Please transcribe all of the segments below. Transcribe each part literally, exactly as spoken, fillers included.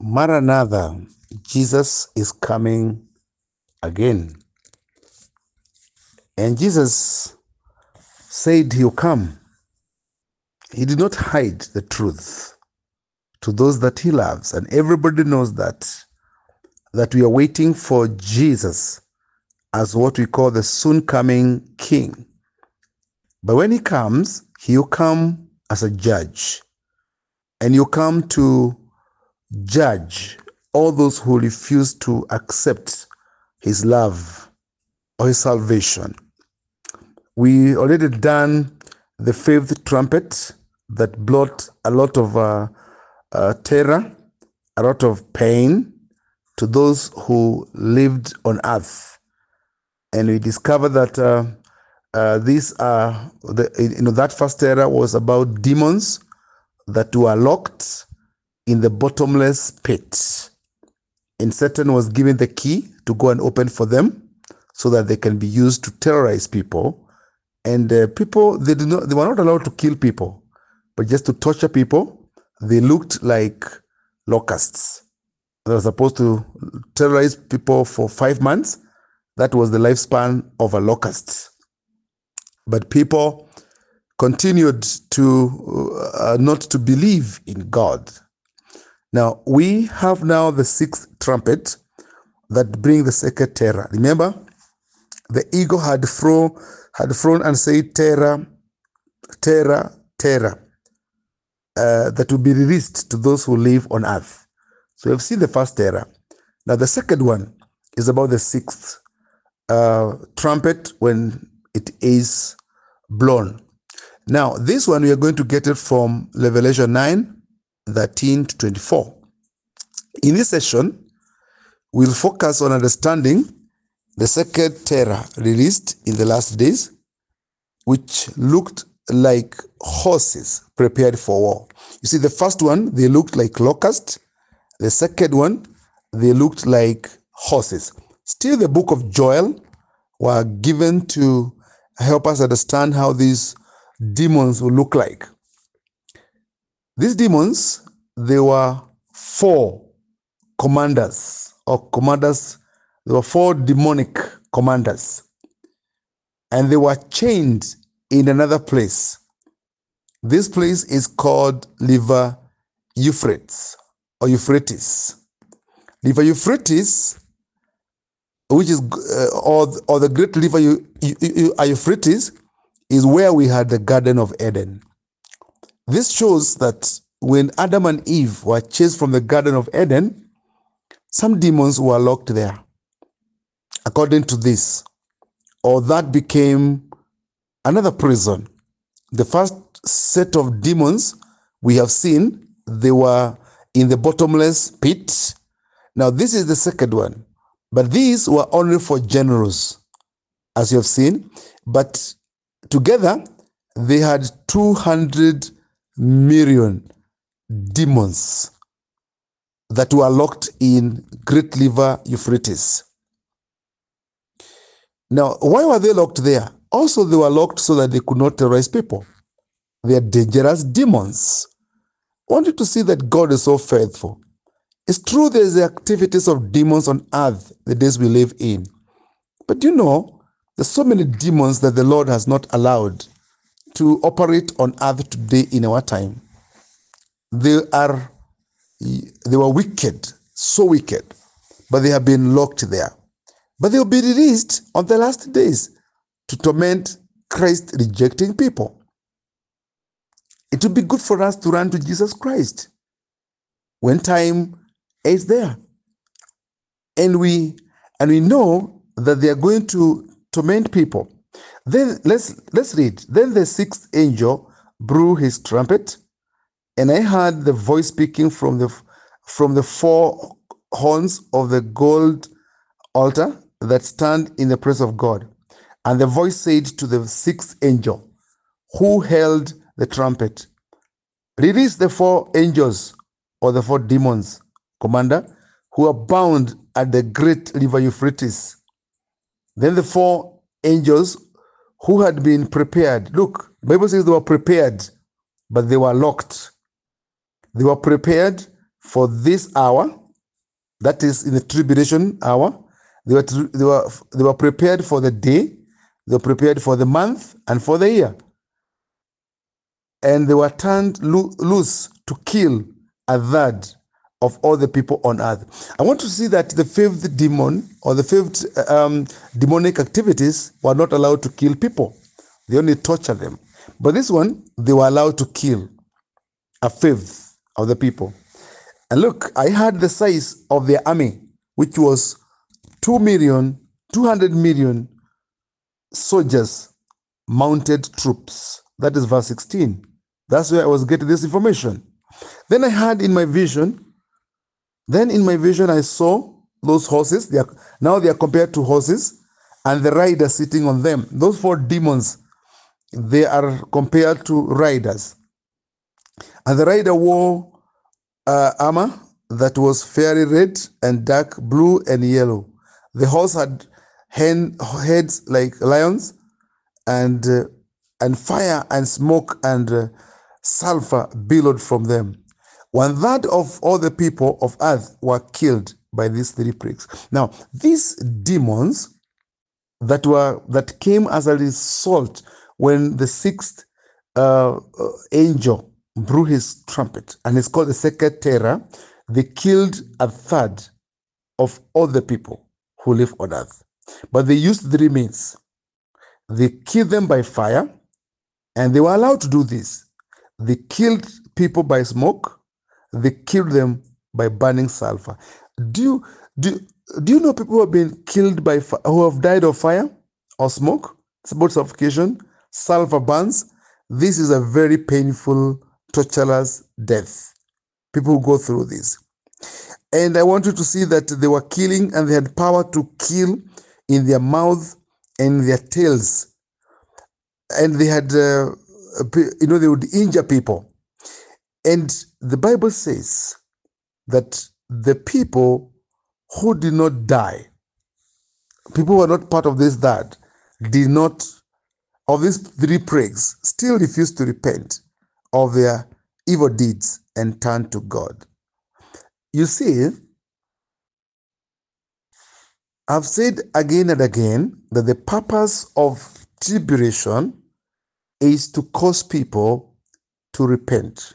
Maranatha, Jesus is coming again. And Jesus said he'll come. He did not hide the truth to those that he loves. And everybody knows that, that we are waiting for Jesus as what we call the soon coming King. But when he comes, he'll come as a judge. And he'll come to judge all those who refuse to accept his love or his salvation. We already done the fifth trumpet that brought a lot of uh, uh, terror, a lot of pain to those who lived on earth. And we discovered that uh, uh, these are, the, you know, that first terror was about demons that were locked in the bottomless pit. And Satan was given the key to go and open for them so that they can be used to terrorize people. And uh, people, they did not, they were not allowed to kill people, but just to torture people. They looked like locusts. They were supposed to terrorize people for five months. That was the lifespan of a locust. But people continued to uh, not to believe in God. Now, we have now the sixth trumpet that brings the second terror. Remember, the eagle had thrown, had thrown and said, terror, terror, terror, uh, that will be released to those who live on earth. So we have seen the first terror. Now, the second one is about the sixth uh, trumpet when it is blown. Now, this one, we are going to get it from Revelation nine, thirteen to twenty-four. In this session, we'll focus on understanding the second terror released in the last days, which looked like horses prepared for war. You see, the first one, they looked like locusts. The second one, they looked like horses. Still, the book of Joel were given to help us understand how these demons will look like. These demons, they were four commanders, or commanders, there were four demonic commanders, and they were chained in another place. This place is called River Euphrates, or Euphrates. River Euphrates, which is, uh, or, or the great river Euphrates, is where we had the Garden of Eden. This shows that when Adam and Eve were chased from the Garden of Eden, some demons were locked there. According to this, or that became another prison. The first set of demons we have seen, they were in the bottomless pit. Now this is the second one, but these were only for generals, as you have seen. But together, they had two hundred million demons that were locked in Great River Euphrates. Now, why were they locked there? Also, they were locked so that they could not terrorize people. They are dangerous demons. I want you to see that God is so faithful. It's true there's the activities of demons on earth, the days we live in. But you know, there's so many demons that the Lord has not allowed to operate on earth today in our time. They are, they were wicked, so wicked, but they have been locked there. But they'll be released on the last days to torment Christ-rejecting people. It would be good for us to run to Jesus Christ when time is there. And we, and we know that they are going to torment people. Then let's let's read. Then the sixth angel blew his trumpet, and I heard the voice speaking from the from the four horns of the gold altar that stand in the presence of God. And the voice said to the sixth angel, who held the trumpet, release the four angels, or the four demons, commander, who are bound at the great river Euphrates. Then the four angels who had been prepared. Look, the Bible says they were prepared, but they were locked. They were prepared, for this hour, that is in the tribulation hour. They were, they were, they were prepared for the day, they were prepared for the month and for the year. And they were turned lo- loose to kill a third of all the people on earth. I want to see that the fifth demon or the fifth um, demonic activities were not allowed to kill people. They only torture them. But this one, they were allowed to kill a fifth of the people. And look, I had the size of their army, which was two million, two hundred million soldiers, mounted troops. That is verse sixteen. That's where I was getting this information. Then I had in my vision, then in my vision I saw those horses. They are, now they are compared to horses and the rider sitting on them. Those four demons, they are compared to riders. And the rider wore uh, armor that was fiery red and dark blue and yellow. The horse had hen, heads like lions, and uh, and fire and smoke and uh, sulfur billowed from them. One third of all the people of earth were killed by these three plagues. Now, these demons that were that came as a result when the sixth uh, angel blew his trumpet, and it's called the second terror, they killed a third of all the people who live on earth. But they used three means. They killed them by fire, and they were allowed to do this. They killed people by smoke. They killed them by burning sulfur. Do you, do, do you know people who have been killed by who have died of fire or smoke? It's about suffocation, sulfur burns. This is a very painful, torturous death. People who go through this. And I want you to see that they were killing, and they had power to kill in their mouth and their tails. And they had, uh, you know, they would injure people. And the Bible says that the people who did not die, people who are not part of this that did not, of these three plagues, still refused to repent of their evil deeds and turn to God. You see, I've said again and again that the purpose of tribulation is to cause people to repent.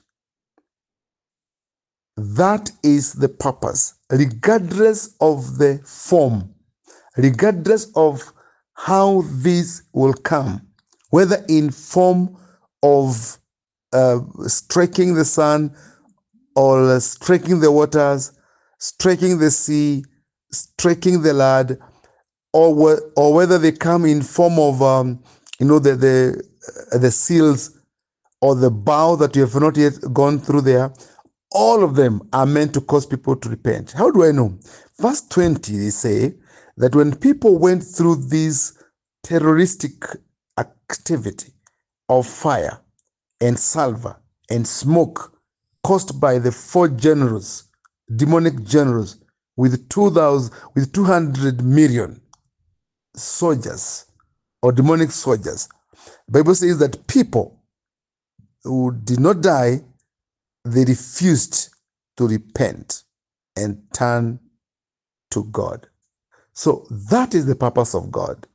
That is the purpose, regardless of the form, regardless of how this will come, whether in form of uh, striking the sun or uh, striking the waters, striking the sea, striking the land, or or whether they come in form of um, you know the the uh, the seals or the bow that you have not yet gone through there. All of them are meant to cause people to repent. How do I know? Verse twenty, they say that when people went through this terroristic activity of fire and sulfur and smoke caused by the four generals, demonic generals, with two thousand, with two hundred million soldiers or demonic soldiers, the Bible says that people who did not die, they refused to repent and turn to God. So that is the purpose of God.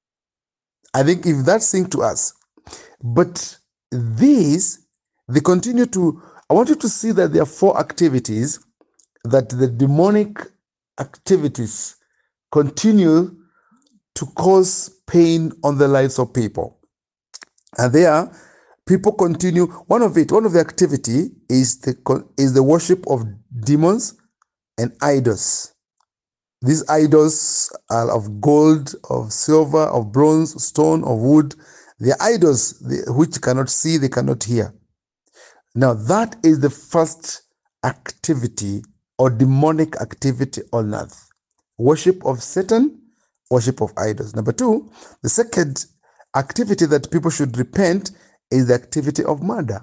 I think if that sinks to us, but these, they continue to, I want you to see that there are four activities that the demonic activities continue to cause pain on the lives of people. And there, people continue, one of it, one of the activity is the, is the worship of demons and idols. These idols are of gold, of silver, of bronze, stone, of wood. They are idols which cannot see, they cannot hear. Now that is the first activity or demonic activity on earth. Worship of Satan, worship of idols. Number two, the second activity that people should repent is the activity of murder.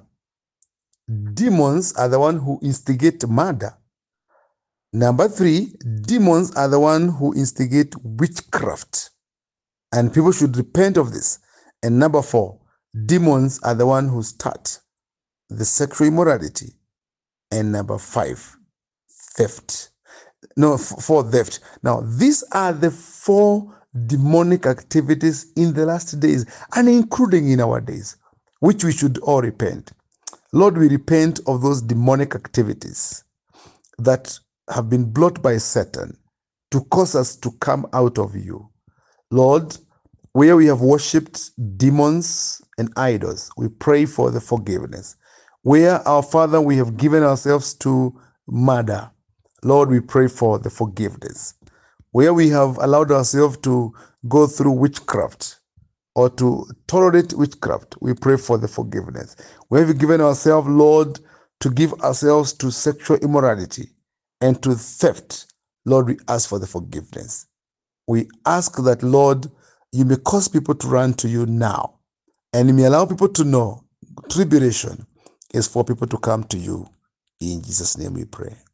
Demons are the one who instigate murder. Number three, demons are the one who instigate witchcraft. And people should repent of this. And number four, demons are the one who start the sexual immorality. And number five, theft. No, f- for theft. Now, these are the four demonic activities in the last days, and including in our days, which we should all repent. Lord, we repent of those demonic activities that have been brought by Satan to cause us to come out of you. Lord, where we have worshipped demons and idols, we pray for the forgiveness. Where, our Father, we have given ourselves to murder, Lord, we pray for the forgiveness. Where we have allowed ourselves to go through witchcraft or to tolerate witchcraft, we pray for the forgiveness. Where we've given ourselves, Lord, to give ourselves to sexual immorality and to theft, Lord, we ask for the forgiveness. We ask that, Lord, you may cause people to run to you now, and you may allow people to know tribulation is for people to come to you. In Jesus' name we pray.